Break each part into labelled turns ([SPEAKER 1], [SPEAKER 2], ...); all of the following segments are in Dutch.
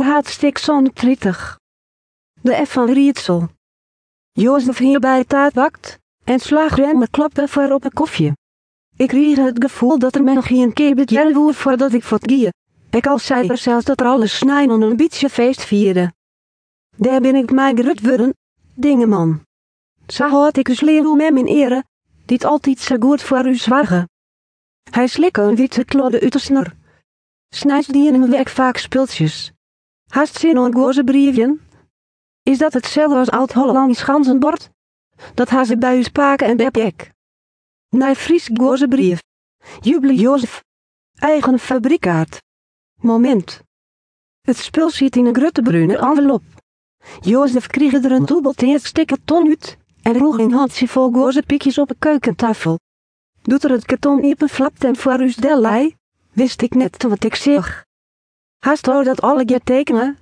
[SPEAKER 1] hartstikke zonnetrittig. De F van Rietsel. Jozef hier bij het taartbakt en slagremmen klopte voor op een kofje. Ik kreeg het gevoel dat er mij nog geen keer bedjel woer voordat ik gie. Ik al zei er zelfs dat er alles snijden een beetje feest vierde. Daar ben ik mij gerut worden, dingeman. Zo had ik dus leren met mijn ere, die het altijd zo goed voor u zwagen. Hij slikke een witte klodde uit de snor. Snijdt die in een werk vaak spultjes. Haast zin een goze briefjen? Is dat hetzelfde als oud-Hollandisch ganzenbord? Dat haast ze bij u spaken en bepjek. Nee, Fries goze brief. Jubele Jozef. Eigen fabriekaart. Moment. Het spul zit in een grote bruine envelop. Jozef kreeg er een dubbelteerd stikke ton uit en droeg een handje vol goze piekjes op een keukentafel. Doet er het karton iepen flapt en voor u's dellei, wist ik net wat ik zeg. Haast al dat alle keer tekenen?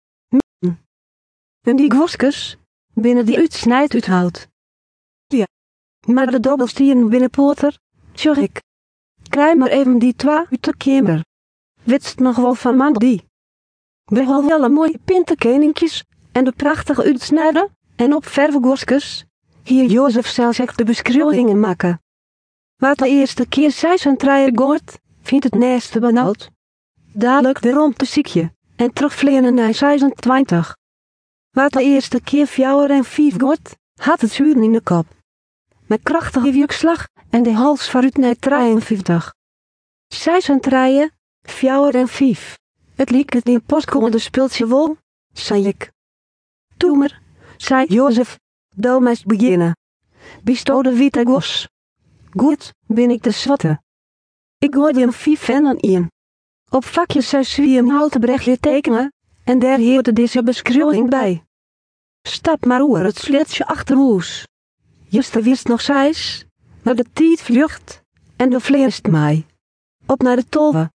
[SPEAKER 1] En die gwoskes, binnen die uitsnijdt uithoudt. Ja, maar de dobbelstieren binnen poter, tjoh ik. Krijg maar even die twee uit de kamer. Witst nog wel van man die. We hadden wel een mooie pinterkeninkjes en de prachtige uitsnijden en op verfgwoskes. Hier Jozef zelfs echt de beschrijvingen maken. Wat de eerste keer zij zijn treien goort, vindt het naaste benauwd. Dadelijk de rond te ziekje en terugvliegen naar 26. Wat de eerste keer 4 en 5 goort, had het zuren in de kop. Met krachtige wiekslag en de hals vooruit naar 53. Zij zijn treien, 4 en 5. Het liek het in postkomende speeltje wol, zei ik. Doe maar, zei Jozef, doe maar eens beginnen. Bisto de witte gos. Goed, ben ik de zwatte. Ik gooide een 5 en een 1. Op vakje 6 wie een houten brechtje tekenen, en daar hoorde deze beschrijving bij. Stap maar oer het sletje achterhoes. Juster wist nog 6, maar de tijd vlucht, en de vleerst mij. Op naar de tolve.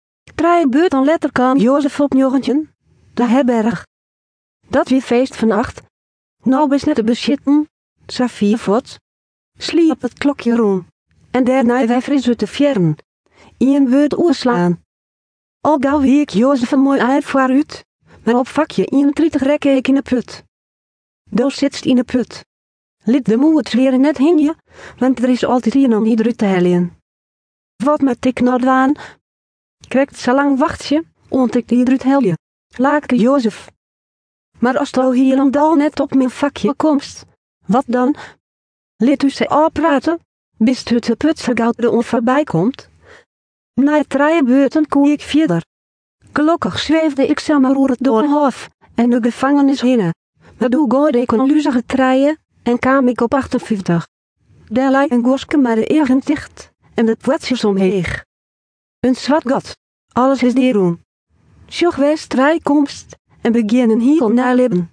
[SPEAKER 1] 3 beurten letter kwam Jozef op joggentjen, de herberg. Dat wie feest vannacht. Nou is net te beschitten, zei 4 voet. Sliep het klokje rond, en daarna wij fris uit de fjern. 1 beurt oerslaan. Al gauw wie ik Jozef een mooi eind vooruit, maar op vakje 31 rekke ik in de put. Doos zit in de put. Liet de moe het weer net hingen, want er is altijd hier om ieder te hellen. Wat met ik nou dwaan? Krijgt zo lang wachtje, ont ik ieder het helje. Laake Jozef. Maar als je hier om dal net op mijn vakje komst, wat dan? Liet u ze oppraten, bist u de put zo gauw er voorbij komt? Na 3 beurten koe ik verder. Gelukkig zweefde ik zomaar door het doorhof en de gevangenis heen. Maar toen gooide ik een luzige treien en kwam ik op 58. Daar lijkt een goske maar de egen dicht en de pwetsjes omheen. Een zwart gat, alles is dieroen. Sjoch west komst en beginnen heel naar libben.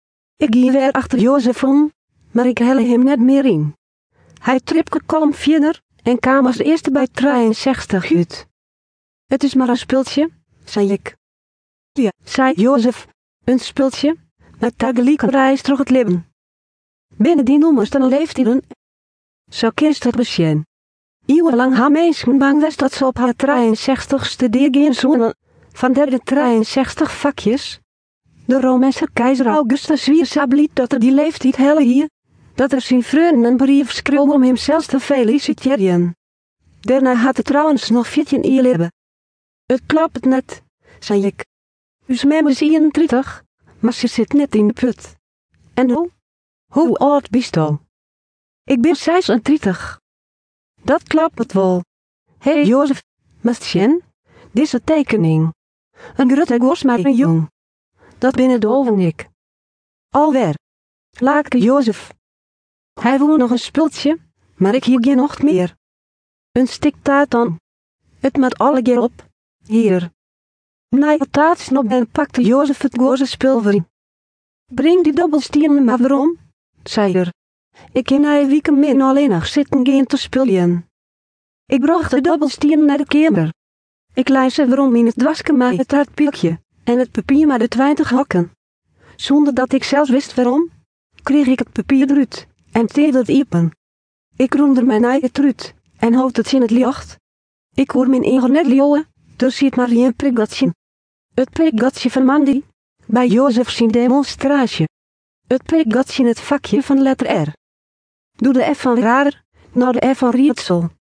[SPEAKER 1] Ik ging weer achter Jozef om, maar ik helle hem net meer in. Hij tripte kalm verder en kwam als eerste bij 63 uit. Het is maar een spultje, zei ik. Ja, zei Jozef, een spultje, maar tegelijkertijd terug het libben. Binnen die nummers dan leeft hij dan. Zo kist het besjen. Eeuwenlang ha mensen bang was dat ze op haar 63ste dier gaan zoenen, van de 63 vakjes. De Romeinse keizer Augustus wier dat er die leeftijd helle hier, dat er zijn vrienden een brief schreeuw om hemzelf te feliciteren. Daarna had het trouwens nog 14 jaar leven. Het klopt net, zei ik. Uw mem is 31, maar ze zit net in de put. En hoe? Hoe oud bist u? Ik ben 36. Dat klopt het wel. Hey Jozef, mastjen, deze tekening. Een grote gos maar een jong. Dat binnen de oven ik. Alweer. Laake Jozef. Hij wil nog een spultje, maar ik hier geen nog meer. Een stik taart dan. Het maat alle keer op. Hier. Na het taartsnop en pakte Jozef het goze spul voor. Breng die dobbelstieren maar waarom, zei er. Ik kan na een week meer alleen nog zitten gaan te spullen. Ik bracht de dobbelstieren naar de kamer. Ik lees ze waarom in het dwasken met het taartpiekje en het papier met de 20 hakken. Zonder dat ik zelfs wist waarom, kreeg ik het papier eruit en teerde het iepen. Ik roemde mijn eigen truut en hoofd het in het licht. Ik hoor mijn eigen net leeuwen, dus ziet maar geen prik dat zien. Het prekgatje van Mandy. Bij Jozef zijn demonstratie. Het prekgatje in het vakje van letter R. Doe de F van raar, nou de F van rietsel.